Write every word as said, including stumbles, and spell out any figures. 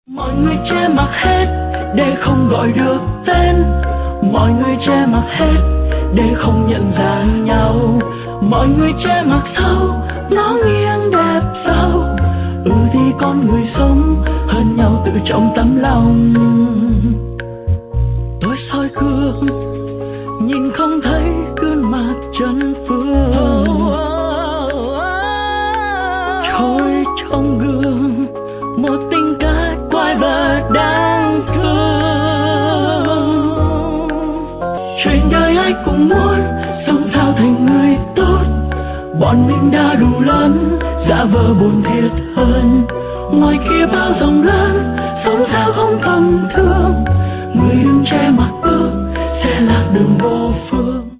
Mọi người che mặt hết để không gọi được tên, mọi người che mặt hết để không nhận ra nhau, mọi người che mặt sau nó nghiêng đẹp sao. Ừ thì con người sống hơn nhau tự trọng tấm lòng. Tôi soi gương nhìn không thấy gương mặt chân phương, trôi trong gương một tình cách quái vật đáng thương. Chuyện đời ai cũng muốn sống sao thành người tốt, bọn mình đã đủ lớn giả vờ buồn thiệt hơn. Ngoài kia bao dòng lớn sống sao không thầm thương, người đừng che mặt bước sẽ lạc đường vô phương.